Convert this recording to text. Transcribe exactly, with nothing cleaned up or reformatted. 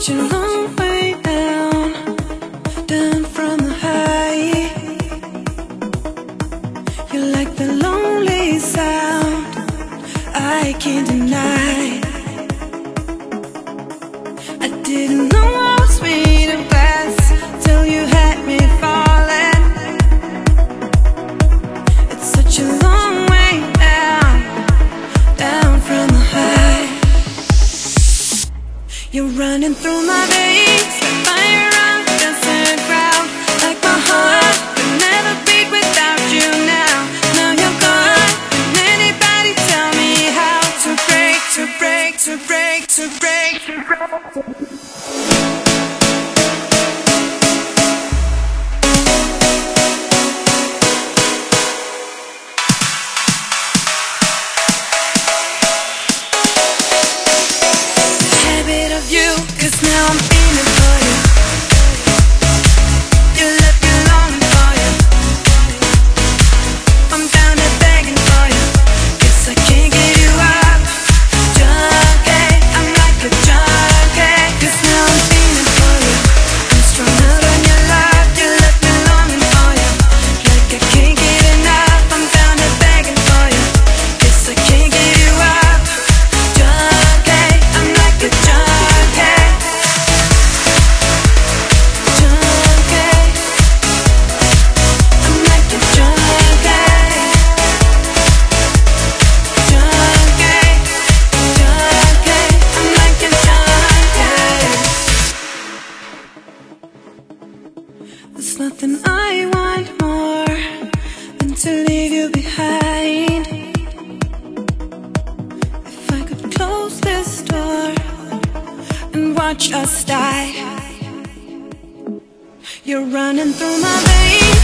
such a long way down, down from the high. You're like the lonely sound I can't deny. I didn't know I was made of glass till you had me falling. It's such a long way down, down from the high. You're running through my veins like fire on the desert ground. Like my heart could never beat without you now. Now you're gone. Can anybody tell me how to break, to break, to break, to break, to break? You, 'cause now I'm feeling for you. You left me longing for you. I'm down to begging for you, 'cause I can't get you up. Junkie, I'm like a junkie, 'cause now I'm feeling for you. I'm stronger than your love. You left me longing for you, like I can't get enough. I'm down to begging for you, 'cause I can't get you up. Junkie, I'm like a junkie. There's nothing I want more than to leave you behind. If I could close this door and watch us die. You're running through my veins.